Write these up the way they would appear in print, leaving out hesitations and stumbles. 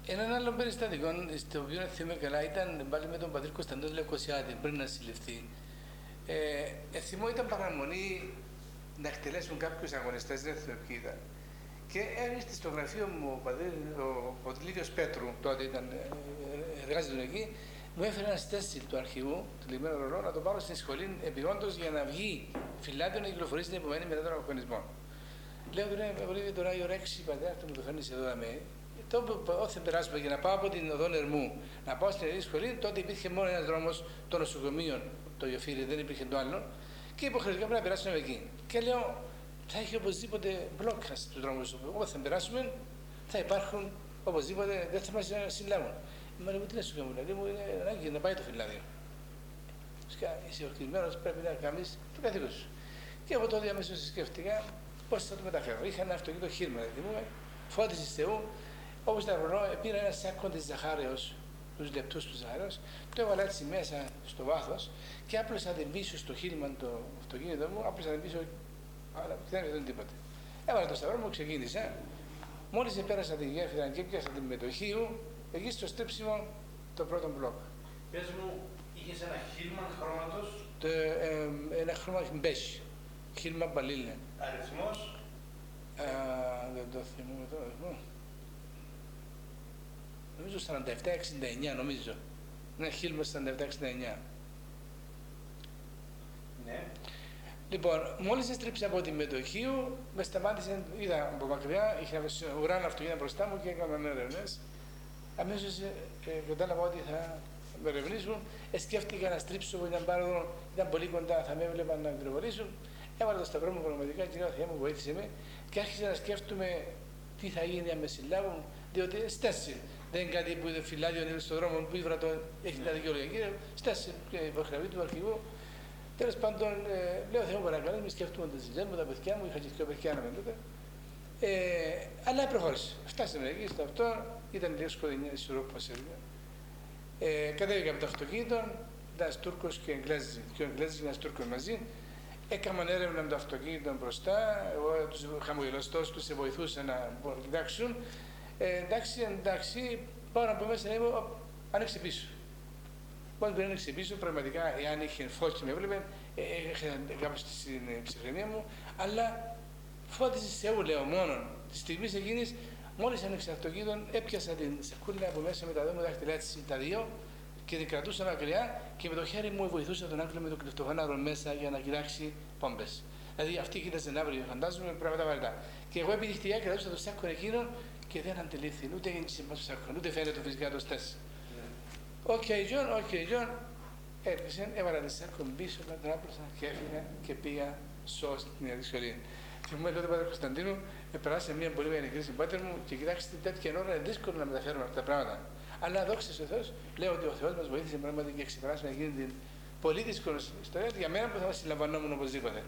Έναν άλλο περιστατικό, στο οποίο θυμάμαι καλά, ήταν πάλι με τον πατήρ Κωνσταντίνο Λευκοσιάτη πριν να συλληφθεί. Θυμώ ήταν παραμονή να εκτελέσουν κάποιους αγωνιστές, δεν θυμάμαι ποιοι ήταν. Και έρχεται στο γραφείο μου ο Ποτλίδιος Πέτρου, τότε εργάζεται εκεί, μου έφερε ένα στέσιλ του αρχηγού, τυλιγμένο ρολό, να το πάρω στην σχολή επιγόντως για να βγει φυλάδιο να κυκλοφορήσει την επομένη μετά τον αγωνισμό. Λέω του λέει τώρα η ώρα 6 πατέρα μου το φέρνει εδώ με. Όταν περάσουμε για να πάω από την οδό Ερμού να πάω στην ελληνική σχολή, τότε υπήρχε μόνο ένα δρόμο των νοσοκομείων, το Ιωφύρι, δεν υπήρχε το άλλο, και υποχρεωτικά πρέπει να περάσουμε εκεί. Και λέω, θα έχει οπωσδήποτε μπλόκα στου δρόμου. Όταν περάσουμε, θα υπάρχουν οπωσδήποτε, δεν θα μα συλλάβουν. Μα λέει, τι να σου κάνω, μου είναι ανάγκη να πάει το φυλάδιο. Είσαι ορκισμένο, πρέπει να κάνει το καθήκον σου. Και από τότε αμέσω σκέφτηκα πώ θα το μεταφέρω. Είχα ένα αυτοκίνητο χείρμα, θυμούμε, φώτιση Θεού. Όπως τα ρολό, πήρα ένα σάκο της ζαχάρεως, τους λεπτούς του ζαχάρεως, το έβαλα έτσι μέσα στο βάθος και άπλωσα την πίσω στο χείλημα το αυτοκίνητο μου, άπλωσα την πίσω, αλλά δεν έφερε τίποτα. Έβαλα το σταυρό μου, ξεκίνησα. Μόλις πέρασα τη γέφυρα και πιάσα την μετοχίου, εκεί στο στρίψιμο το πρώτο μπλοκ. Πες μου, είχες ένα χείλημα χρώματος? Ένα χρώμα μπέζ, χείλημα μπαλίλια. Αριθμός? Δεν το θυμούμαι τώρα, αριθμό. Νομίζω 47-69, νομίζω. Ένα χείλημα 47-69. Ναι. Λοιπόν, μόλις έστριψα από τη μετοχίου, με σταμάτησε, είδα από μακριά, είχε ουράνο αυτοκίνητα μπροστά μου και έκαναν έρευνες. Αμέσως κατάλαβα ότι θα με ερευνήσουν. Σκέφτηκα να στρίψω που ήταν πολύ κοντά, θα με έβλεπαν να πυροβολήσουν. Έβαλα το σταυρό μου πραγματικά και λέω, Θεέ μου, βοήθησε με. Και άρχισα να σκέφτομαι τι θα γίνει αν με συλλάβουν, διότι στάσει. Δεν είναι κάτι που είναι φυλάδιο, είναι στον δρόμο που ήβρα το έχει τα δικαιολογία. Κύριε, στάσει και υποχρεωτική του αρχηγού. Τέλος πάντων, λέω Θεό παρακαλώ, μην σκέφτομαι τις δουλειές μου, τα παιδιά μου, είχα και δύο παιδιά να με τότε. Αλλά προχώρησε. Φτάσαμε εκεί στο αυτό, ήταν λίγο σκοτεινή ισορροπία σε λίγο. Κατέβηκα από το αυτοκίνητο, ήταν Τούρκος και Εγγλέζοι, και ο Εγγλέζοι ήταν Τούρκος μαζί. Έκαναν έρευνα με το αυτοκίνητο μπροστά, εγώ τους χαμογελαστός τους βοηθούσα να κοιτάξουν. Εντάξει, πάω από μέσα, λέω, άνοιξε πίσω. Όταν δεν άνοιξε πίσω, πραγματικά, εάν είχε φως και με έβλεπε, είχα κάπως στην ψυχραιμία μου, αλλά φώτισε Θεού, λέω μόνον. Τη στιγμή εκείνη, μόλις άνοιξε το αυτοκίνητο, έπιασα την σακούλα από μέσα με τα δύο μου δάχτυλα έτσι, τα δύο, και την κρατούσα μακριά και με το χέρι μου βοηθούσα τον άκρη με το κρυπτοφάναρο μέσα για να κοιτάξει πόμπες. Δηλαδή αυτή κοίταζε αύριο, φαντάζομαι, πράγματα βαρετά. Και εγώ επιτυχία κρατούσα το σάκο εκείνο και δεν αντιλήφθη, ούτε έγινε σε στο σάκο, ούτε φαίνεται φυσικά το στέσι. Οκ, Τζον, έρχεσαι, έβαλα τη σάκο πίσω, τον άπλωσα και έφυγα και πήγα στην Ιαδισχολή. Θυμούμαι τότε, Πάτερ Κωνσταντίνου, περάσαμε μια πολύ μεγάλη κρίση, Πάτερ μου, και κοιτάξτε τέτοια ώρα είναι δύσκολο να μεταφέρουμε αυτά τα πράγματα. Αλλά δόξα τω Θεώ, λέω ότι ο Θεός μας βοήθησε πράγματι και ξεπεράσαμε εκείνη την πολύ δύσκολη ιστορία για μένα που θα μας συλλαμβανόμουν οπωσδήποτε.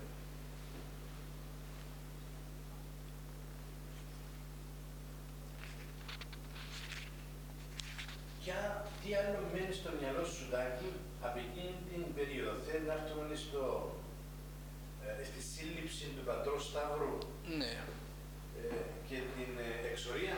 Τι άλλο μένει στο μυαλό σου, Τάκη, από εκείνη την περίοδο? Θέλει να έρθουμε στη σύλληψη του πατρός Σταύρου, Ναι. Και την εξορία.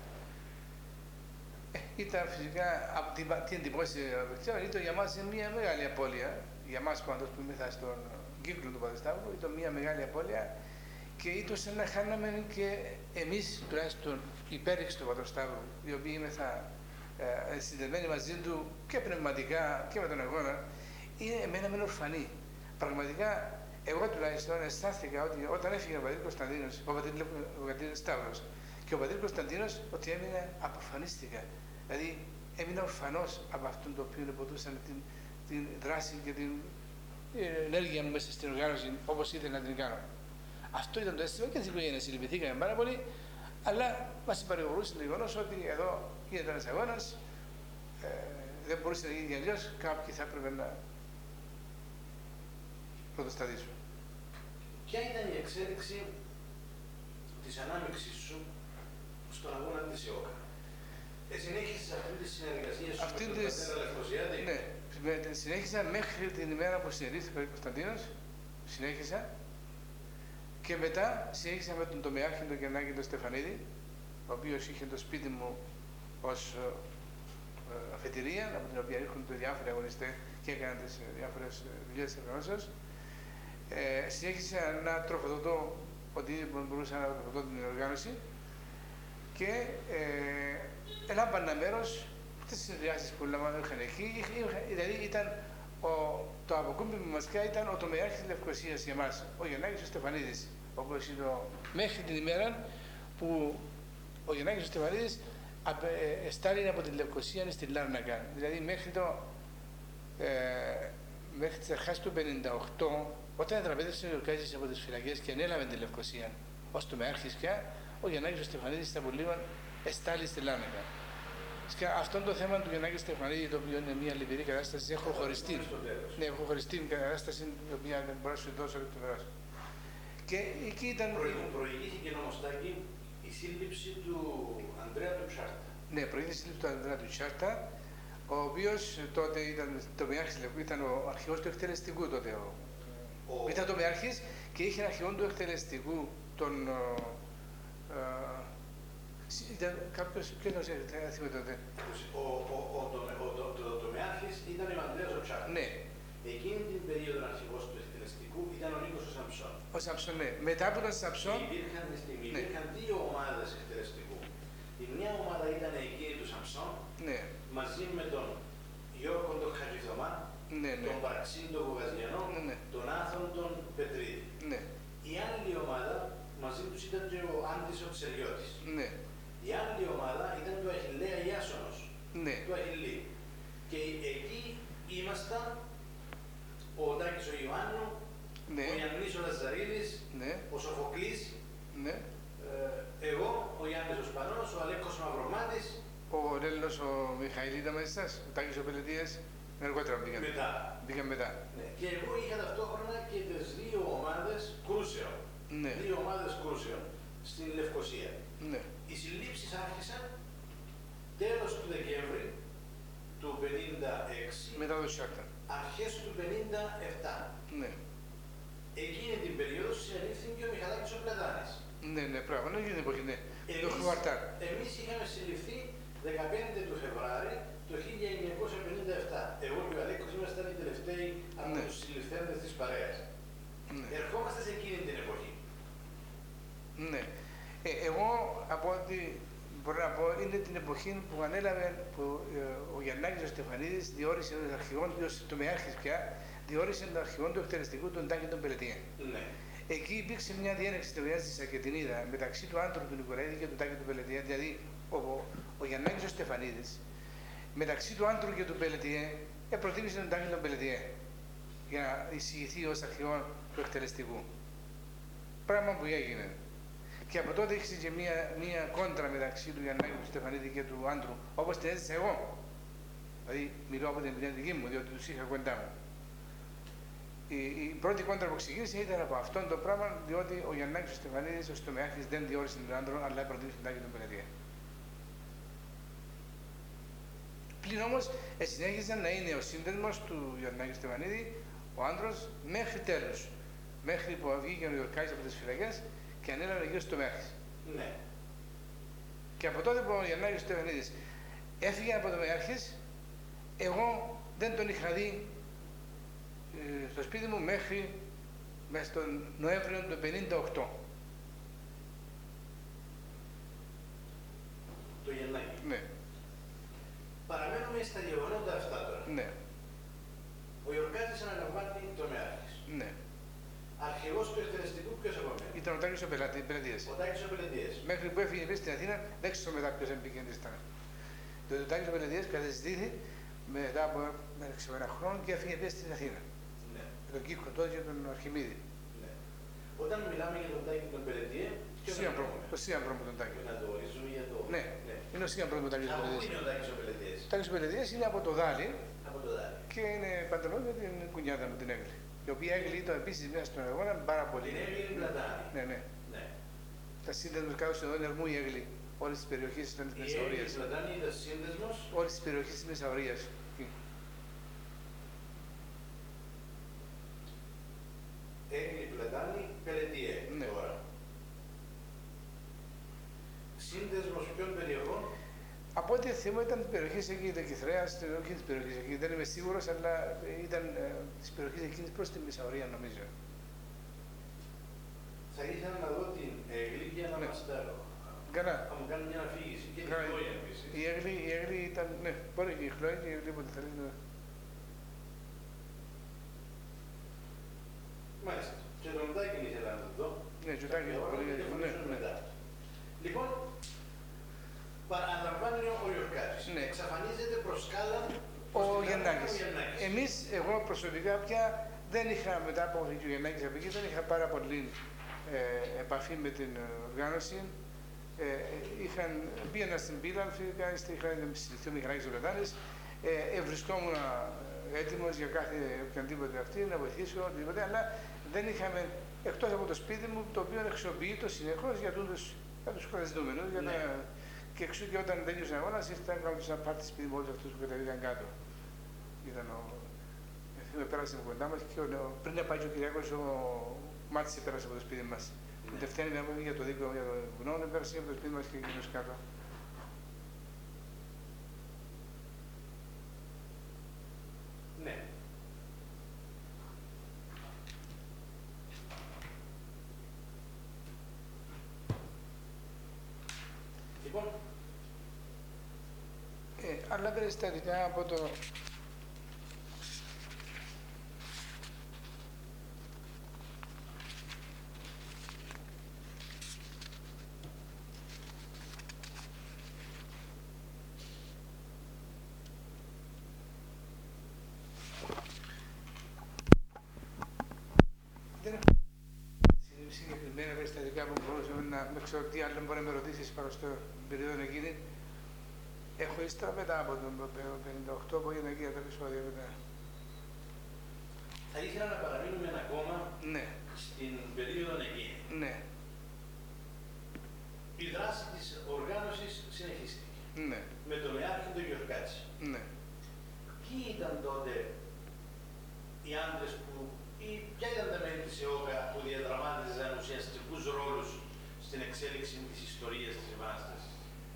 Ήταν φυσικά από την εντυπώση ήταν για μας μια μεγάλη απώλεια. Για μας πάντως που ήμασταν στον κύκλο του Πατρού Σταύρου, ήταν μια μεγάλη απώλεια και ήταν σαν να χάναμε και εμείς τουλάχιστον υπέρηξη του Πατρού Σταύρου, οι οποίοι ήμασταν συνδεδεμένοι μαζί του και πνευματικά και με τον αγώνα, εμένα με ορφανή. Πραγματικά, εγώ τουλάχιστον αισθάνθηκα ότι όταν έφυγε ο πατήρ Κωνσταντίνος, ο πατήρ Σταύρος και ο πατήρ Κωνσταντίνος, ότι έμεινα αποφανίστηκα. Δηλαδή, έμεινα ορφανός από αυτόν το οποίο υποτούσαν την δράση και την ενέργεια μου μέσα στην οργάνωση, όπως ήθελα να την κάνω. Αυτό ήταν το αίσθημα και στην οικογένεια συλληπιθήκαμε πάρα πολύ, αλλά μας παρηγορούσε το γεγονός ότι εδώ γίνεται ένας αγώνας, δεν μπορούσε να γίνει αλλιώς, κάποιοι θα έπρεπε να πρωτοστατήσουν. Ποια ήταν η εξέλιξη της ανάμειξης σου στον αγώνα της ΙΟΚΑ? Συνέχισες αυτή τη συνεργασία σου με τον πατέρα Λευκοσιάτη? Ναι, συνέχισα μέχρι την ημέρα που συνελήφθη ο Κωνσταντίνος, συνέχισα και μετά συνέχισα με τον τομεάρχη τον Κερνάκη τον Στεφανίδη, ο οποίος είχε το σπίτι μου ως αφετηρία, από την οποία έρχονται διάφοροι αγωνιστές και έκαναν τις διάφορες δουλειές της οργανώσεως. Συνέχισα να τροφοδοτώ ό,τι μπορούσα να τροφοδοτώ την οργάνωση και έλαμβανα μέρος στις συνεδριάσεις που είχαν εκεί. Δηλαδή το αποκούμπημα μας ήταν ο τομεάρχης της Λευκωσίας για μας, ο Γιαννάκης ο Στεφανίδης, όπως είναι μέχρι την ημέρα που ο Γιαννάκης ο Στεφανίδης εστάλει από την Λευκωσία στην Λάρνακα. Δηλαδή μέχρι τις αρχές του 1958, όταν τραπέζευσε ο Κάζης από τις φυλακές και ανέλαβε την Λευκωσία ως τομεάρχης πια, ο Γιαννάκης ο Στεφανίδης στα Πολύβαν εστάλει στη Λάρνακα. Και αυτό το θέμα του Γιαννάκη Στεφανίδη, το οποίο είναι μια λυπηρή κατάσταση, έχω χωριστεί. Ναι, έχω χωριστεί την κατάσταση, την οποία δεν μπορώ να σου δώσω λεπτομερώς. Και εκεί ήταν. Προηγήθηκε όμως Τάκη η σύλληψη του Ανδρέα του Τσάρτα. Ναι, προηγήθηκε η σύλληψη του Ανδρέα του Τσάρτα, ο οποίος τότε ήταν ο αρχηγός του εκτελεστικού τότε. Ήταν τομεάρχης και είχε αρχηγό του εκτελεστικού τον. Ήταν κάποιος, ποιος δεν θυμάμαι τότε. Ο τομεάρχης ήταν ο Ανδρέας ο Τσάρτας. Ναι. Εκείνη την περίοδο αρχηγός του εκτελεστικού ήταν ο Νίκος ο Σαμψόν. Ο Σαμψόν, ναι. Μετά από τον Σαμψόν. Υπήρχαν δύο ομάδες εκτελεστικού. Η μια ομάδα ήταν εκείνη του Σαμψόν, ναι, μαζί με τον Γιώργο τον Χατζηθωμά, ναι, ναι, τον Παραξίν τον Βουγαζιανό, ναι, ναι, τον Άθων τον Πετρίδη. Ναι. Η άλλη ομάδα μαζί τους ήταν και ο Άντης ο Ψεριώτης. Ναι. Η άλλη ομάδα ήταν του Αχιλλέα Ιάσονος, ναι, του Αχιλλή. Και εκεί ήμασταν ο Τάκης ο Ιωάννου, ναι, ο Ιαννής ο Λαζαρίδης, ναι, ο Σοφοκλής, ναι, εγώ, ο Γιάννης ο Σπανός, ο Αλέκος ο Μαυρομάτης. Ο Ρέλλος ο Μιχαήλ ήταν μέσα σας, ο Τάκης ο Πελετίας, αργότερα πήγαν. Πήγαν μετά. Ναι. Και εγώ είχα ταυτόχρονα και τις δύο ομάδες κρούσεων. Ναι. Δύο ομάδες κρούσεων στην Λευκωσία. Ναι. Οι συλλήψεις άρχισαν τέλος του Δεκέμβρη του 1956, Μετά το Σιάρτα. αρχές του 1957. Ναι. Εκείνη την περίοδο συνελήφθη και ο Μιχαλάκης ο Πλατάνης. Ναι, ναι, πράγμα. Ναι, γίνει εποχή, ναι. Το Χουαρτάρ. Εμείς είχαμε συλληφθεί 15 του Φεβράρι το 1957. Εγώ και ο Αλέκος ήμασταν οι τελευταίοι από ναι, τους συλληφθέντες της παρέας. Ναι. Ερχόμαστε σε εκείνη την εποχή. Ναι. Εγώ από ό,τι μπορώ να πω είναι την εποχή που ανέλαβε που, ο Γιαννάκης ο Στεφανίδης διόρισε τον αρχηγό του, ως τομεάρχης πια, διόρισε τον αρχηγό του εκτελεστικού τον Τάκη τον Πελετία. Ναι. Εκεί υπήρξε μια διένεξη στη Σακετινίδα μεταξύ του άντρου του Νικολαίδη και του Τάκη του Πελετία, δηλαδή ο Γιαννάκης ο Στεφανίδης μεταξύ του άντρου και του Πελετία προτίμησε τον Τάκη τον Πελετία για να εισηγηθεί ως αρχηγό του εκτελεστικού. Πράγμα που έγινε. Και από τότε είχε και μία κόντρα μεταξύ του Γιαννάκη του Στεφανίδη και του άντρου, όπως την έζησα εγώ. Δηλαδή, μιλώ από την εμπειρία δική μου, διότι τους είχα κοντά μου. Η πρώτη κόντρα που ξεκίνησε ήταν από αυτόν το πράγμα, διότι ο Γιαννάκης ο Στεφανίδης, ο τομεάρχης, δεν διόρισε τον άντρο, αλλά προτίμησε τον Τάκη τον Πελετία. Πλην όμως, συνέχιζε να είναι ο σύνδεσμος του Γιαννάκη Στεφανίδη, ο άντρος, μέχρι τέλους. Μέχρι που βγήκε ο Ιορκάης από τις φυλακές και ανέλαβε γύρω στο τομεάρχης. Ναι. Και από τότε που ο Γιαννάκης Στεφανίδης έφυγε από το τομεάρχης, εγώ δεν τον είχα δει στο σπίτι μου μέχρι μέσα τον Νοέμβριο του 1958. Το Γιαννάκη. Ναι. Παραμένουμε στα γεγονότα αυτά τώρα. Ναι. Ο Ιορκάτης αναλαμβάνει τομεάρχης. Ναι. Αρχηγός του εκτελεστικού ποιος απομείνει? Ήταν ο Τάκης ο Πελετίας. Ο Τάκης ο Πελετίας. Μέχρι που έφυγε στην Αθήνα, δεν ξέρω μετά ποιος έμπηκε ήταν. Το Τάκης ο Πελετίας κατεζητήθη μετά από ένα χρόνο και έφυγε πια στην Αθήνα. Ναι. Με τον Κίκο τότε και τον Αρχιμίδη. Ναι. Όταν μιλάμε για τον Τάκη τον Πελετία, Το Σύαμπρο μου τον Τάκη. Να το ορίζουμε για το. Ναι. Είναι ο Σύαμπρο μου τον Τάκη. Από πού είναι ο Τάκης ο Πελετίας? Ο Τάκης ο Πελετίας είναι από το Δάλι. Από το Δάλι. Και είναι παντελώ για την κουνιάδα μου την Έγκλη. Η οποία Έγκλη ήταν επίσης μέσα στον αγώνα πάρα πολύ. Την Έγκλη Πλατάνη. Ναι, ναι. Ναι. Τα σύνδεσμος κάτω στον Ερμού η Έγκλη. Όλες τις περιοχές ήταν της Μεσαωρίας. Η Πλατάνη ήταν σύνδεσμος. Όλες τις περιοχές της Μεσαωρίας. Έγκλη Πλατάνη, Πελετιέ. Ναι. Τώρα. Σύνδεσμος ποιων περιοχών? Από ό,τι θύμα ήταν της περιοχής εκεί, ήταν Κιθρέας, όχι της περιοχής εκεί, δεν είμαι σίγουρος, αλλά ήταν της περιοχής εκείνης προς τη Μισαωρία, νομίζω. Θα ήθελα να δω την Έγλη για να μας τα Καλά. θα μου κάνει μια αφήγηση. Και τη Χλόια επίσης. Η Έγλη ήταν, ναι, μπορεί και η Χλόια και η Έγλη όποτε θέλει. Ναι. Μάλιστα. Και το Μητάκη ήθελα να το δω. Ναι, Τζουτάκη, πολύ ναι. Λοιπόν, αναλαμβάνει ο Γιορκάτης. Ναι. Εξαφανίζεται προς σκάλα ο Γιαννάκης. Εμείς, εγώ προσωπικά πια δεν είχα, μετά από ο Γιαννάκης από εκεί, δεν είχα πάρα πολύ επαφή με την οργάνωση. Πήγαινα στην πύλα, είχαν συλληφθεί ο Μιχαλάκης Ζολεδάνης. Βρισκόμουν έτοιμος για κάθε οποιαδήποτε αυτή, να βοηθήσω, οτιδήποτε, αλλά δεν είχαμε, εκτός από το σπίτι μου, το οποίο χρησιμοποιείται συνεχώς για τους χρειαζόμενους. Ναι. Και εξού και όταν τέλειωσε ο αγώνας, ήρθαν να πάρει τη σπίτι με όλους αυτούς που κατεβήκαν κάτω. Πέρασε από κοντά μας και πριν να πάει και ο Κυριάκος, ο Μάτσης πέρασε από το σπίτι μας. Την τελευταία μέρα για το δίκαιο, για το γνώμη, πέρασε από το σπίτι μας και εκείνος κάτω. Ναι. Λοιπόν, άλλα περιστατικά από το... Συγκεκριμένα περιστατικά που μπορούσαμε να ξέρω τι άλλο μπορεί να με ρωτήσεις πάνω στο περίοδο εκείνη. Έχω ύστερα μετά από το 58 που έγινε εκεί τα επεισόδια μετά. Θα ήθελα να παραμείνουμε ακόμα Ναι. στην περίοδο εκείνη. Ναι. Η δράση της οργάνωσης συνεχίστηκε. Ναι. Με τον Εάρχοντο Γιορκάτση. Ναι. Ποιοι ήταν τότε οι άντρες που, ή ποια ήταν τα μέλη της ΕΟΚΑ που διαδραμάτιζαν ουσιαστικούς ρόλους στην εξέλιξη της ιστορίας της Επανάστασης?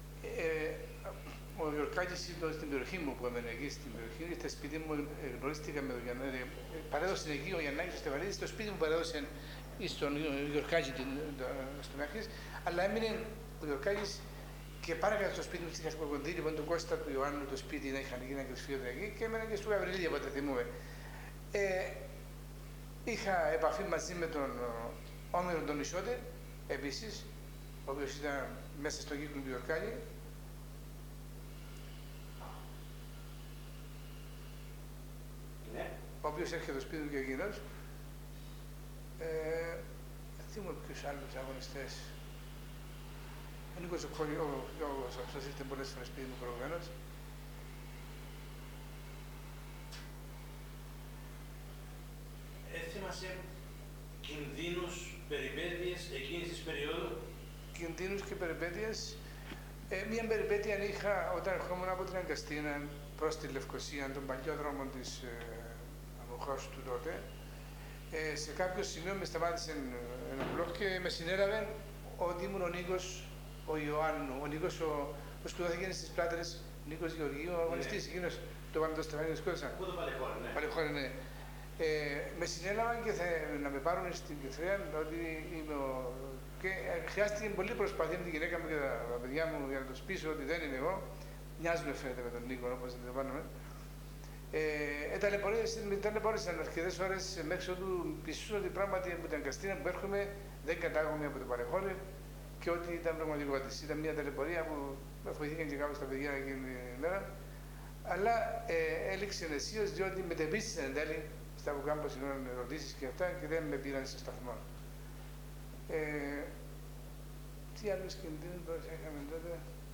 Ο Γιορκάκης ήταν στην περιοχή μου που έμενε εκεί στην περιοχή, στα σπίτι μου γνωρίστηκα με τον Γιαννάκη. Παρέδωσε εκεί ο Γιαννάκης ο Στεφανίδης, στο σπίτι μου παρέδωσε στον Γιορκάκη στον Άρχης, αλλά έμεινε ο Γιορκάκης και παρακάτω στο σπίτι μου στην Κασποκοντή, λοιπόν τον Κώστα του Ιωάννου το σπίτι να είχαν γίνει ένα κρυσφύο εκεί και έμενα και στο Γαβριλίδη από ό,τι θυμούμε. Είχα επαφή μαζί με τον Όμηρο τον Ισότη, επίσης, ο οποίος ήταν μέσα στον κύκλο του Γιορκάκη. Ναι. Ο οποίος έρχεται στο σπίτι του και εκείνος. Θυμούμαι ποιους άλλους αγωνιστές. Ο Νίκος σας ήρθε πολλές φορές σπίτι μου προηγουμένως. Θυμάσαι κινδύνους, περιπέτειες εκείνης της περίοδου? Κινδύνους και περιπέτειες. Μία περιπέτεια είχα όταν ερχόμουν από την Αγκαστήνα προς τη Λευκοσία, τον παλιό δρόμο της αποχώρησης του τότε. Σε κάποιο σημείο με σταμάτησε ένα μπλοκ και με συνέλαβε ότι ήμουν ο Νίκος, ο Ιωάννου, ο Νίκος που σπουδάθηκε στις Πλάτερες, Νίκος Γεωργίου, ο αγωνιστής, εκείνος το βάλε το Στεφάνι, το σκότωσαν. Πού το Παλαιχώρη, ναι. Παλαιχώρη, ναι. Με συνέλαβαν και να με πάρουν στην Κιθρέα, ότι είμαι και χρειάστηκε πολύ προσπάθεια με τη γυναίκα μου και τα παιδιά μου για να το σπίσω ότι δεν είμαι εγώ. Μοιάζουν φαίνεται με τον Νίκο, όπως αντιλαμβάνομαι. Ταλαιπωρήσαν αρκετές ώρες μέχρι ότου πιστούν ότι πράγματι από την Αγκαστήνα που έρχομαι δεν κατάγομαι από το Παλαιχώρη και ότι ήταν πραγματικότητα. Ήταν μια ταλαιπωρία που με βοηθήκαν και κάπως τα παιδιά εκείνη την ημέρα. Αλλά έληξε αισίως διότι μετεπίστησαν εν τέλει στα που κάμπος ερωτήσεις και αυτά και δεν με πήραν στο σταθμό. Τι άλλους κινδύνους είχαμε τότε?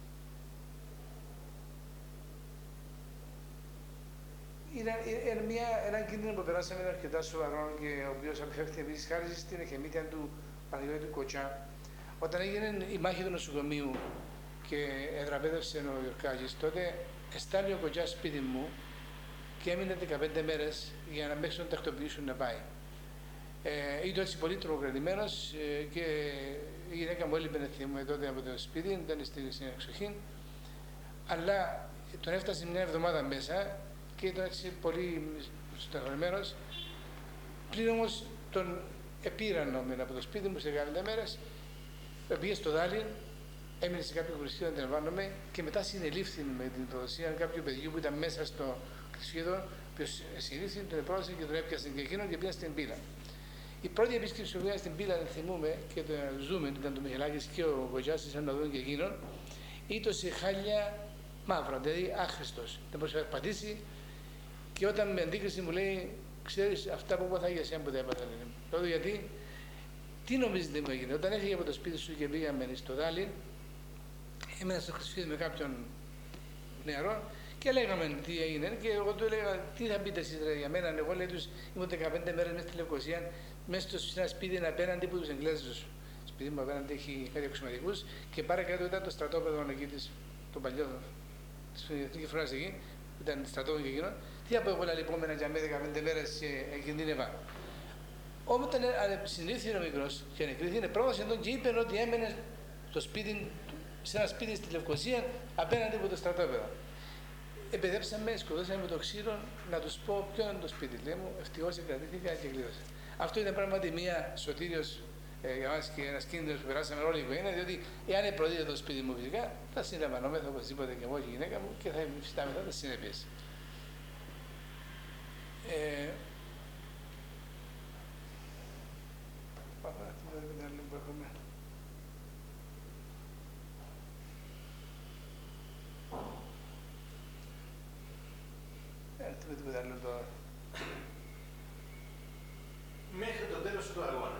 Ένα κίνδυνο που περάσαμε αρκετά σοβαρό και ο οποίος αποφεύχθηκε επίσης χάρη στην εχεμήθεια του Παναγιώτη Κοτσά. Όταν έγινε η μάχη του νοσοκομείου και εδραπέδευσε ο Γιορκάκης, τότε εστάλει ο Κοτσάς σπίτι μου και έμεινε 15 μέρες για να μέχρι να τακτοποιήσουν να πάει. Ήταν έτσι πολύ τρομοκρατημένος και η γυναίκα μου έλειπε να θυμούμε τότε από το σπίτι, ήταν στην εξοχή. Αλλά τον έφτασε μια εβδομάδα μέσα και ήταν έτσι πολύ στενοχωρημένος. Πριν όμως τον επήραν από το σπίτι μου σε 40 μέρες, πήγε στο Δάλιν, έμεινε σε κάποιο χρηστήριο, αντιλαμβάνομαι, και μετά συνελήφθη με την προδοσία κάποιου παιδιού που ήταν μέσα στο κλεισίδο, που συνήθιζε, τον επρόθεσε και τον έπιασε και εκείνον και πήγα στην πύλα. Η πρώτη επίσκεψη που πήγα στην πύλα, δεν θυμούμαι, και το ζούμε, ήταν το Μιχελάκης και ο Κοτσιάς, σαν να δουν και εκείνον, ήταν σε χάλια μαύρα, δηλαδή άχρηστος. Δεν μπορούσε να περπατήσει και όταν με αντίκριση μου λέει, ξέρεις αυτά που είπα για εσένα που δεν έπαθα. Λέω γιατί, τι νομίζετε μου έγινε. Όταν έφυγε από το σπίτι σου και πήγαμε στο Δάλιν, έμενα στο Χρυσφίδι με κάποιον νεαρό και λέγαμε τι έγινε. Και εγώ του έλεγα, τι θα πείτε εσείς για μένα. Εγώ λέει τους, ήμουν 15 μέρες μέσα στη Λευκοσία, μέσα σε ένα σπίτι απέναντι από τους Εγγλέζους. Σπίτι μου απέναντι έχει κάτι αξιωματικούς και πάρε κάτω ήταν το στρατόπεδο εκεί το παλιό, της Εθνικής Φρονάς εκεί, που ήταν στρατόπεδο και εκείνο. Τι από εγώ λοιπόν για μένα 15 μέρες κινδύνευα. Όμως όταν συνήθιε ο μικρός και ανεκρίθηκε, πρόβασε τον και είπε ότι έμενε στο σπίτι, σε ένα σπίτι στη Λευκοσία απέναντι από το στρατόπεδο. Επαιδέψαμε, σκοτώσαμε το ξύλο να τους πω ποιο είναι το σπίτι. Λέει μου, ευτυχώς κρατήθηκα και κλείδωσα. Αυτό ήταν πράγματι μία σωτήριος για μας και ένας κίνδυνος που περάσαμε όλη η οικογένεια, διότι εάν προδίδεται το σπίτι μου φυσικά, θα συλλαμβανόμεθα οπωσδήποτε και εγώ και η γυναίκα μου και θα υφιστάμεθα τις συνέπειες. Μέχρι το τέλος του αγώνα,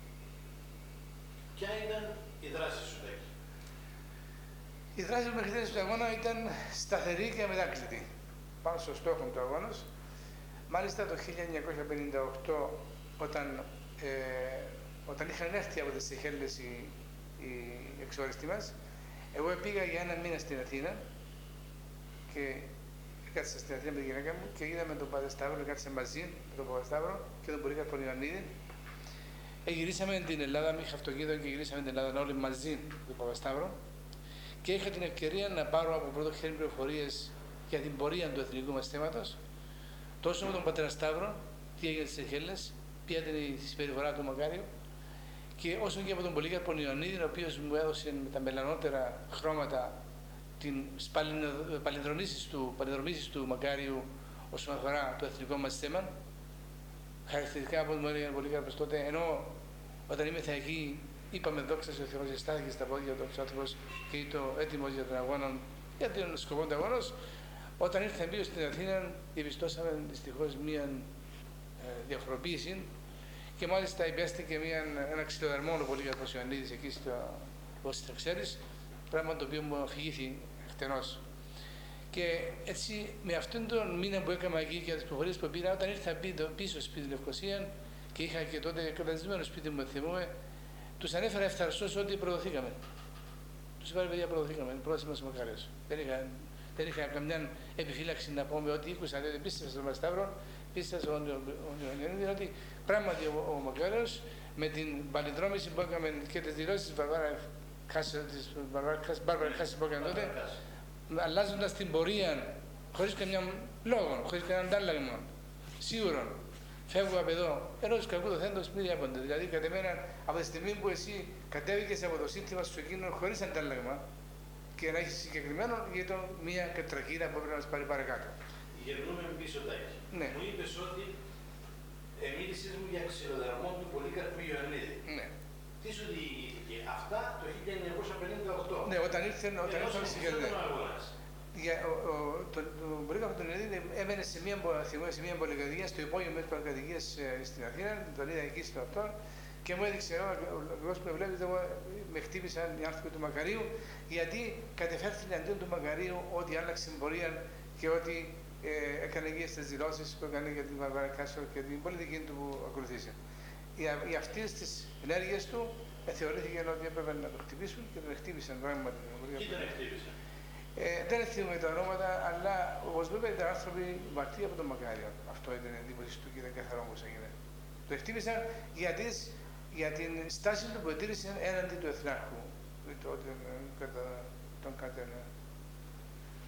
ποια ήταν η δράση σου, Τάκη? Η δράση μου μέχρι τέλος του αγώνα ήταν σταθερή και αμετάκλητη. Πάνω στο στόχο του αγώνας. Μάλιστα το 1958, όταν είχαν έρθει από τις Σεχέλες οι εξόριστοι μας, εγώ πήγα για ένα μήνα στην Αθήνα και κάτσα στην Αθήνα με τη γυναίκα μου και είδαμε τον Πατέρα Σταύρο, κάτσα μαζί με τον Πατέρα Σταύρο και τον Πολύκαρπο Ιωαννίδη. Γυρίσαμε την Ελλάδα, είχα αυτοκίνητο και γυρίσαμε την Ελλάδα όλοι μαζί με τον Πατέρα Σταύρο και είχα την ευκαιρία να πάρω από πρώτο χέρι πληροφορίες για την πορεία του εθνικού μας θέματος, τόσο με τον Πατέρα Σταύρο, τι έγινε στις Σεχέλες, ποια ήταν η συμπεριφορά του Μακάριου, και όσο και από τον Πολύκαρπο Ιωαννίδη, ο οποίος μου έδωσε με τα μελανότερα χρώματα τις παλινδρομήσεις του Μακάριου όσον αφορά το εθνικό μας θέμα. Χαρακτηριστικά από ό,τι μου έλεγε ο Πολύκαρπος τότε, ενώ όταν ήμεθα εκεί, είπαμε δόξα σε Θεό, στάθηκε στα πόδια του άνθρωπος και ήταν έτοιμος για τον αγώνα, για τον σκοπό του αγώνος. Όταν ήρθα πίσω στην Αθήνα, διαπιστώσαμε δυστυχώς μία διαφοροποίηση και μάλιστα υπέστηκε ένα ξυλοδαρμό ο Πολύκαρπος Ιωαννίδης εκεί στις Βρυξέλλες, πράγμα το οποίο μου αφηγήθη εκτενώς. Και έτσι, με αυτόν τον μήνα που έκανα εκεί και τις προφορίες που πήρα, όταν ήρθα πίσω στη Λευκοσία και είχα και τότε καταζητημένο σπίτι μου, θυμούμαι, τους ανέφερα ευθαρσώς ότι προδοθήκαμε. Τους είπα, παιδιά, προδοθήκαμε, πρόδωσε μας ο Μακάριος. Δεν είχα καμιά επιφύλαξη να πούμε ότι ήκουσα, διότι πίστευα στον Σταύρο, πίστευα στον Ιωαννίδη, ότι πράγματι ο Μακάριος με την παλινδρόμηση που έκαμε και τις δηλώσεις της Βαρβάρα Χάση που έκανε τότε, αλλάζοντας την πορεία χωρίς καμιά λόγο, χωρίς κανέναν αντάλλαγμα, σίγουρο, φεύγω από εδώ, ενώ τους κακού το θέντος μη διάπονται. Δηλαδή, κατ' εμένα, από τη στιγμή που εσύ κατέβηκες από το σύνθημα σου εκείνο χωρίς αντάλλαγμα και να έχεις συγκεκριμένο, γιατί μια κατρακύρα που πρέπει να μας πάρει παρακάτω. Γυρνούμε πίσω, Τάκη. Ναι. Μου είπες ότι μίλησες μου για ξυλοδαρμό του Πολύκαρπου Ιωαννίδη. Ναι. Τι σου διηγήθηκε? Αυτά το 1958. Ναι, όταν ήρθαν στη Γερμανία. Τον Πολύκαρπο τον Ιωαννίδη έμενε σε μια πολυκατοικία στο υπόγειο με τις πολυκατοικίες στην Αθήνα, τον είδα εκεί στο αυτό και μου έδειξε ο που βλέπετε, με χτύπησαν οι άνθρωποι του Μακαρίου, γιατί κατεφέρθηκαν αντίον του Μακαρίου ότι άλλαξε την πορεία και ότι έκανε εκεί στις δηλώσεις που έκανε για την Βαρβάρα Κάσο και την πολιτική του που ακολουθήσε. Οι αυτές τις ενέργειες του θεωρήθηκε ότι έπρεπε να το χτυπήσουν και τον χτύπησαν πράγματι. Ποιοι τον χτύπησαν? Δεν θυμούμε τα ονόματα, αλλά όπως βλέπετε ήταν άνθρωποι μαρτύροι από τον Μακάριο. Αυτό ήταν η εντύπωση του και ήταν καθαρό όπως έγινε. Το χτύπησαν για την στάση του που ετήρησαν έναντι του Εθνάρχου. Τον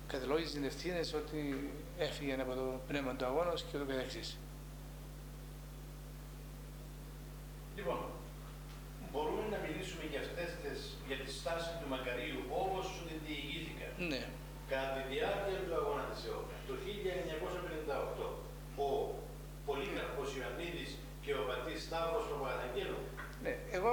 καταλόγιζε την ευθύνε ότι έφυγε από το πνεύμα του αγώνα και ούτω καθεξής. Λοιπόν, μπορούμε να μιλήσουμε για τη στάση του Μακαρίου όπως την διηγήθηκαν. Ναι. Κατά τη διάρκεια του αγώνα της ΕΟΚΑ, το 1958, ο Πολύκαρπος Ιωαννίδης και ο πατής Σταύρος Παπαγαθαγγέλου. Ναι, εγώ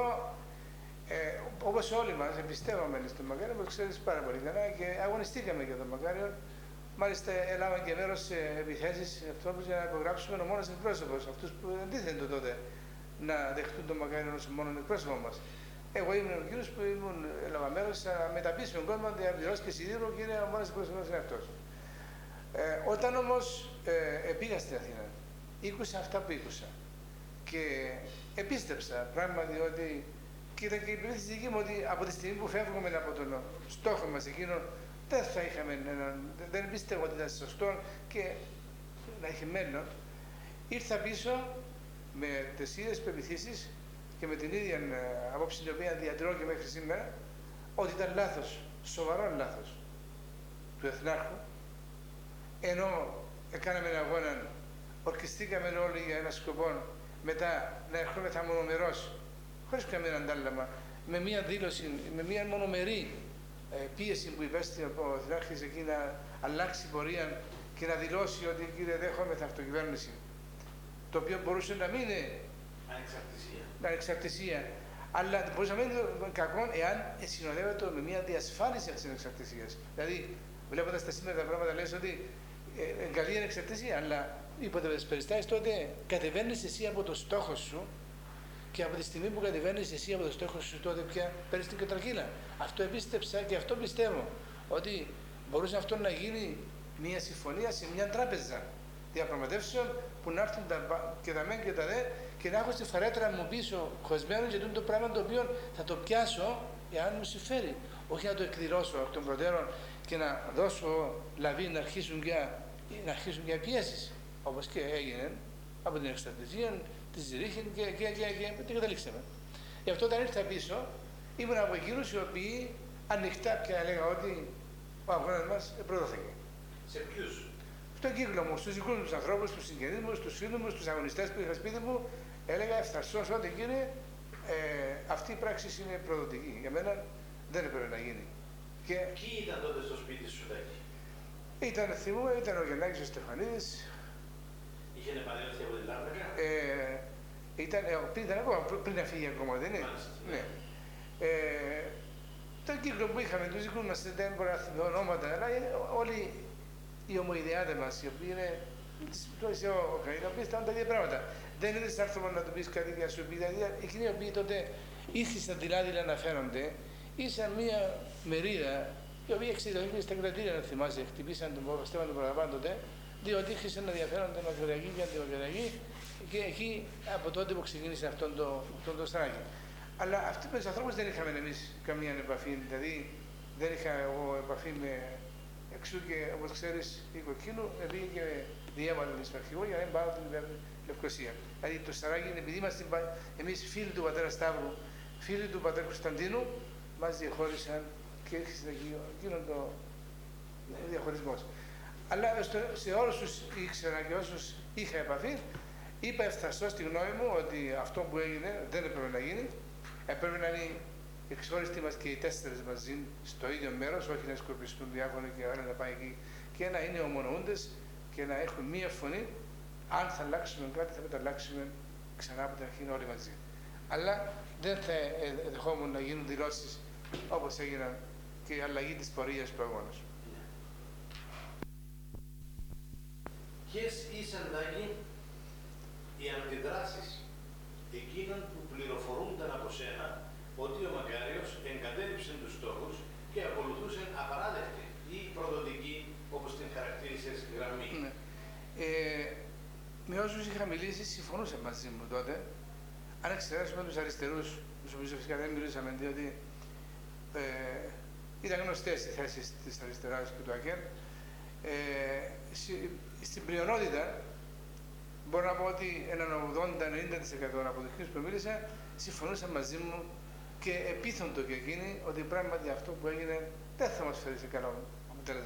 όπως όλοι μας εμπιστεύαμε στον Μακάριο, που ξέρεις πάρα πολύ καλά και αγωνιστήκαμε για τον Μακάριο. Μάλιστα, έλαβαν και μέρος σε επιθέσεις ανθρώπους για να υπογράψουμε ο μόνος εκπρόσωπος, αυτούς που αντίθετο τότε να δεχτούν τον Μακάριο ως μόνο εκπρόσωπο μας. Εγώ ήμουν ο κύριος που έλαβα μέρος να μεταπίσει τον κόσμο διαπληρώσει και σιδήρου και είναι ο μόνος εκπρόσωπος είναι αυτός. Όταν όμως πήγα στην Αθήνα, ήκουσα αυτά που ήκουσα και επίστεψα πράγματι ότι και ήταν και η πεποίθηση δική μου ότι από τη στιγμή που φεύγουμε από τον στόχο μας εκείνο δεν θα είχαμε δεν πίστευα ότι ήταν σωστό και να είχε μέλλον. Ήρθα πίσω με τις ίδιες πεποιθήσεις και με την ίδια απόψη την οποία διατηρώ και μέχρι σήμερα ότι ήταν λάθος, σοβαρό λάθος του Εθνάρχου, ενώ κάναμε έναν αγώνα, ορκιστήκαμε όλοι για ένα σκοπό, μετά να ερχόμεθα μονομερός, χωρίς καμία αντάλλαγμα, με μία δήλωση, με μία μονομερή πίεση που υπέστη ο Εθνάρχης εκεί να αλλάξει πορεία και να δηλώσει ότι κύριε δέχομεθα αυτοκυβέρνηση, το οποίο μπορούσε να μην είναι ανεξαρτησία, αλλά μπορούσε να μην είναι κακό εάν συνοδεύεται με μια διασφάλιση της ανεξαρτησίας. Δηλαδή, βλέποντας τα σήμερα τα πράγματα, λες ότι καλή ανεξαρτησία, αλλά υπό τις περιστάσεις τότε κατεβαίνεις εσύ από το στόχο σου και από τη στιγμή που κατεβαίνεις εσύ από το στόχο σου, τότε πια παίρνεις την κατρακύλα. Αυτό επίστεψα και αυτό πιστεύω, ότι μπορούσε αυτό να γίνει μια συμφωνία σε μια τράπεζα διαπραγματεύσεων που να έρθουν και τα μεν και τα δε και να έχω στη φαρέτρα μου πίσω χωσμένο και το πράγμα το οποίο θα το πιάσω εάν μου συμφέρει. Όχι να το εκδηλώσω από τον προτέρων και να δώσω λαβή να αρχίσουν για πιέσεις, όπως και έγινε από την εξαρτησία, τη Ζηρίχη και καταλήξαμε. Γι' αυτό όταν ήρθα πίσω ήμουν από εκείνους οι οποίοι ανοιχτά πια έλεγα ότι ο αγώνας μας προδόθηκε. Σε ποιους? Στον κύκλο μου, στους δικούς μου τους ανθρώπους, στους συγγενείς μου, στους φίλους μου, στους αγωνιστές που είχα σπίτι μου, έλεγα ευθαρσώς ότι κύριε, αυτή η πράξη είναι προδοτική. Για μένα δεν έπρεπε να γίνει. Και ποιοι ήταν τότε στο σπίτι σου, Τάκη? Ήταν ο Γεννάκης ο Στεφανίδης. Είχε επανέλθει από τη Λάρνακα? Ήταν ακόμα, πριν να φύγει ακόμα, δεν είναι? Ναι. Τον κύκλο που είχαμε, τους δικούς μας, δεν μπορώ να θυμηθώ ονόματα, αλλά όλοι οι ομοειδεάτες μας, οι οποίοι είναι οι οποίοι ήταν τα ίδια πράγματα. Δεν είναι σαν άνθρωπο να του πεις κάτι για σου πει, δηλαδή εκείνοι οι οποίοι τότε ήρθαν δηλαδή να αναφέρονται, ήσαν μια μερίδα, οι οποίοι εξειδικεύτηκαν στα κρατήρια, να θυμάσαι, χτυπήσαν τον Στέφανο τον Παραπάν τότε, διότι ήρθαν να ενδιαφέρονται μακροδιακοί και αντιμακροδιακοί και εκεί από τότε που ξεκίνησε αυτό το στράκι. Αλλά αυτοί με τους ανθρώπους δεν είχαμε εμείς καμία επαφή, δηλαδή δεν είχα εγώ επαφή με εξού και όπως ξέρεις η Κοκκίνου πήγε και διέβαλε στον αρχηγό για να μην πάρω την Λευκοσία. Δηλαδή το Σταράκι είναι επειδή είμαστε εμείς φίλοι του πατέρα Σταύρου, φίλοι του πατέρα Κωνσταντίνου, μας διαχώρισαν και έρχεται εκείνο το διαχωρισμός. Αλλά σε όλους τους ήξερα και όσους είχα επαφή, είπα ευθαστώ στη γνώμη μου ότι αυτό που έγινε δεν έπρεπε να γίνει. Έπρεπε να είναι εξόριστοι μας και οι τέσσερις μαζί στο ίδιο μέρος, όχι να σκορπιστούν διάφοροι και ο ένας να πάει εκεί, και να είναι ομονοούντες και να έχουν μία φωνή. Αν θα αλλάξουμε κάτι, θα το αλλάξουμε ξανά από την αρχή όλοι μαζί. Αλλά δεν θα δεχόμουν να γίνουν δηλώσεις όπως έγιναν και η αλλαγή της πορείας του αγώνα. Ποιες ήσαν, Τάκη, οι αντιδράσεις εκείνων που πληροφορούνταν από σένα ότι ο Μακάριος εγκατέλειψε τους στόχους και ακολουθούσε απαράδεκτη ή προδοτική, όπως την χαρακτήρισες, γραμμή? Ναι. Με όσους είχα μιλήσει, συμφωνούσαν μαζί μου τότε. Αν εξαιρέσουμε τους αριστερούς, τους οποίους φυσικά δεν μιλούσαμε, διότι ήταν γνωστές οι θέσεις της αριστεράς και του ΑΚΕΛ. Στην πλειονότητα, μπορώ να πω ότι έναν 80-90% από τους εκείνους που μίλησα συμφωνούσαν μαζί μου και επίθοντο και εκείνοι ότι πράγματι αυτό που έγινε δεν θα μας φέρει σε καλό αποτέλεσμα.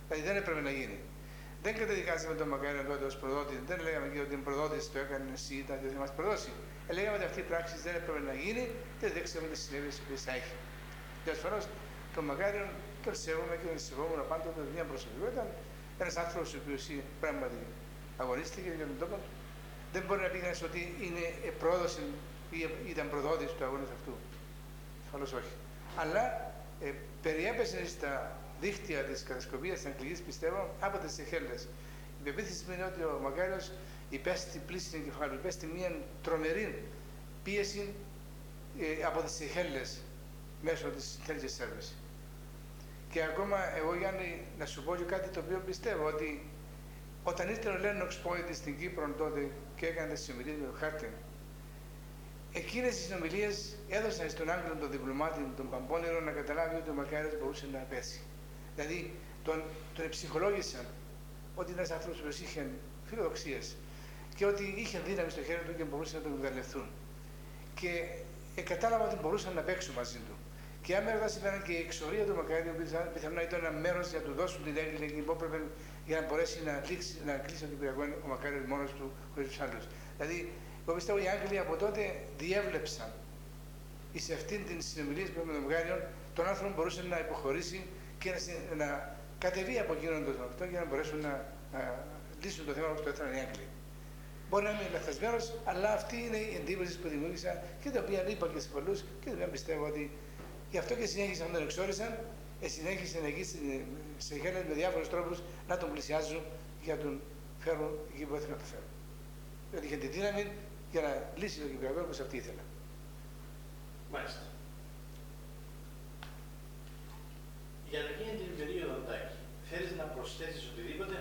Δηλαδή δεν έπρεπε να γίνει. Δεν καταδικάζαμε τον Μακάριον τότε ως προδότη, δεν λέγαμε και ότι ο προδότης το έκανε εσύ, ήταν και θα μας προδώσει. Λέγαμε ότι αυτή η πράξη δεν έπρεπε να γίνει και δεν ξέρουμε τι συνέπειες που θα έχει. Και ασφαλώς τον Μακάριον τον σέβομαι και τον σεβόμουν πάντοτε μια προσωπικότητα. Ήταν ένας άνθρωπος ο οποίος πράγματι αγωνίστηκε για τον τόπο. Δεν μπορεί να πει κανείς ότι είναι πρόδοση ή ήταν προδότης του αγώνα αυτού. Ασφαλώς όχι. Αλλά περιέπεσε στα δίχτυα της κατασκοπίας της Αγγλικής, πιστεύω, από τις Σεχέλες. Η πεποίθηση είναι ότι ο Μακάριος υπέστη πλήση εγκεφάλου, υπέστη μια τρομερή πίεση από τις Σεχέλες μέσω της intelligence service. Και ακόμα εγώ, Γιάννη, να σου πω και κάτι το οποίο πιστεύω, ότι όταν ήρθε ο Λένοξ Πόιντι στην Κύπρο τότε και έκανε τις συνομιλίες με τον Χάρτιν, εκείνες οι συνομιλίες έδωσαν στον Άγγλο τον διπλωμάτη, τον Παμπώνερο, να καταλάβει ότι ο Μακάριος μπορούσε να πέσει. Δηλαδή τον ψυχολόγησαν ότι είναι ένας άνθρωπος που είχε φιλοδοξίες και ότι είχε δύναμη στο χέρι του και μπορούσε να τον εκμεταλλευτούν. Και κατάλαβα ότι μπορούσαν να παίξουν μαζί του. Και άμεσα ήταν και η εξορία του Μακάριου, πιθανόν να ήταν ένα μέρος για να του δώσουν την έγκλη που έπρεπε για να μπορέσει να κλείσει τον Κυπριακό ο Μακάριος μόνος του χωρίς τους άλλους. Δηλαδή, εγώ πιστεύω οι Άγγλοι από τότε διέβλεψαν σε αυτήν την συνομιλία που με τον Μακάριον τον άνθρωπο μπορούσε να υποχωρήσει και να κατεβεί από εκείνον τον αυτό για να μπορέσουν να λύσουν το θέμα όπως το έφεραν οι Άγγλοι. Μπορεί να είμαι λαθασμένος, αλλά αυτή είναι η εντύπωση που δημιούργησα και την οποία είπα και σε πολλούς και την οποία πιστεύω ότι γι' αυτό και συνέχισαν να τον εξόρισαν, συνέχισαν εκεί σε Σεχέλες με διάφορους τρόπους να τον πλησιάζουν για να τον φέρουν εκεί που έθελαν να το φέρουν. Διότι είχε τη δύναμη για να λύσει τον Κυπριακό όπως αυτή ήθελα. Μάλιστα. Για εκείνη την περίοδο, Τάκη, θέλεις να προσθέσεις οτιδήποτε?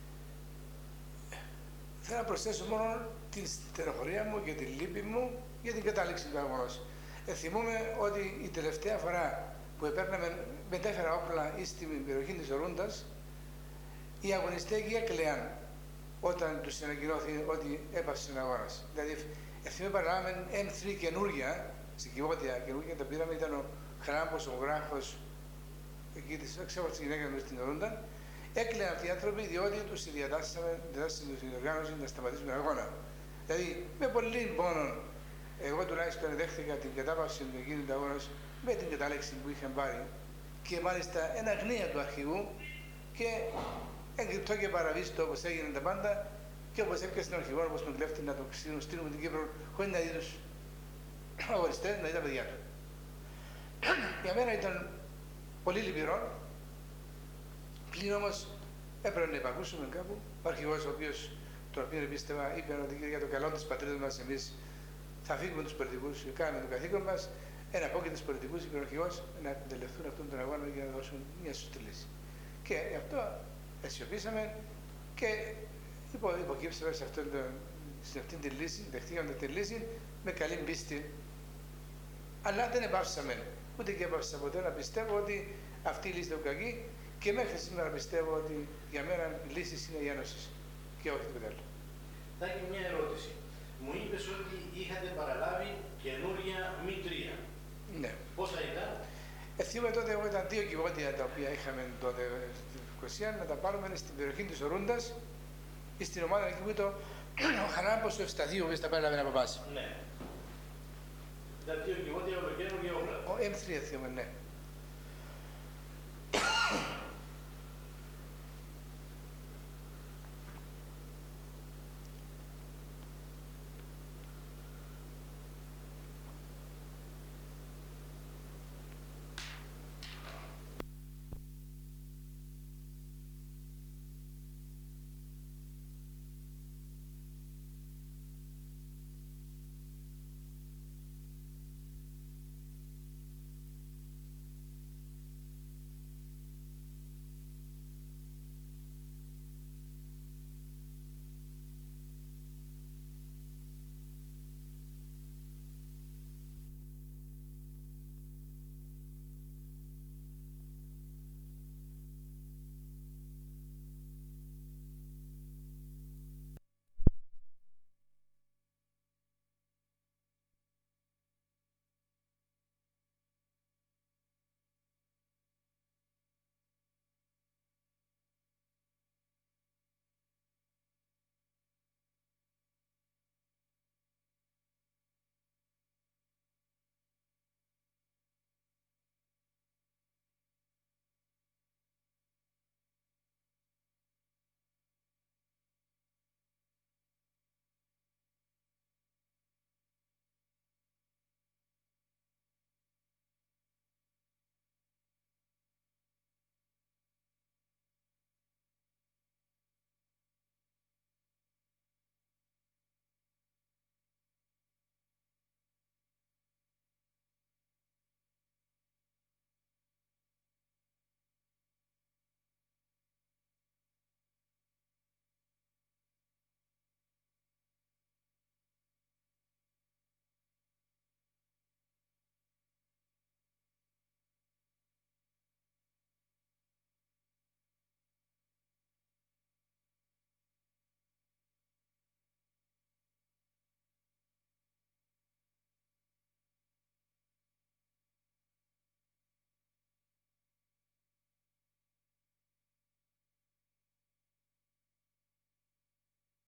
Θέλω να προσθέσω μόνο την στενοχωρία μου και την λύπη μου για την κατάληξη του αγωνός. Θυμούμαι ότι η τελευταία φορά που μετέφερα όπλα στην περιοχή της Ορούντας, οι αγωνιστές έκλαιαν όταν τους ανακοινώθηκε ότι έπαψε ο αγώνας. Δηλαδή, θυμούμαι παραλάβαμε M3 καινούργια, στην Κιβώτια καινούργια, τα πήραμε, ήταν ο Χράμπος, ο Γράχος, εκεί της εξέχωσης γυναίκας μου στην Ορούντα. Έκλαιναν αυτοί οι άνθρωποι διότι τους διατάσσαμε την οργάνωση να σταματήσουν τον αγώνα. Δηλαδή, με πολύ πόνο, εγώ τουλάχιστον δέχτηκα την κατάπαυση του εκείνου του αγώνα με την κατάληξη που είχαν πάρει και μάλιστα εν αγνία του αρχηγού και εγκρυπτό και παραβίστο όπως έγιναν τα πάντα και όπως έπιασε τον αρχηγό, όπως τον κλέφτη να τον στείλουμε την Κύπρο χωρίς να δει τους αγωνιστές, να δει τα παιδιά του. Για μένα ήταν πολύ λυπηρό. Πλην όμως έπρεπε να υπακούσουμε κάπου. Ο αρχηγός, ο οποίος τον οποίο πίστευα, είπε ότι για το καλό της πατρίδας μας εμείς θα φύγουμε τους πολιτικούς, κάνουμε το καθήκον μας, από και τους πολιτικούς, είπε ο αρχηγός, να εκμεταλλευτούν αυτόν τον αγώνα για να δώσουν μια σωστή λύση. Και γι' αυτό αισιοπήσαμε και υποκύψαμε σε αυτήν την λύση, δεχτήκαμε την λύση με καλή πίστη. Αλλά δεν επάψαμε, ούτε και έπαψα ποτέ να πιστεύω ότι αυτή η λύση ήταν κακή. Και μέχρι σήμερα πιστεύω ότι για μένα η λύση είναι η ένωση και όχι τίποτα άλλο. Θα έχει μια ερώτηση. Μου είπες ότι είχατε παραλάβει καινούργια μητρία. Ναι. Πόσα ήταν? Θυμάμαι τότε εγώ ήταν 2 κυβότια τα οποία είχαμε τότε στην Λευκοσία να τα πάρουμε στην περιοχή της Ορούντας ή στην ομάδα εκεί που ήταν ο Χανάμπος του Ευσταθείου που τα πέραμε από εμάς. Ναι. Τα 2 κυβότια ολοκαίνουργια όπλα. Ο M3 θυμάμαι, ναι.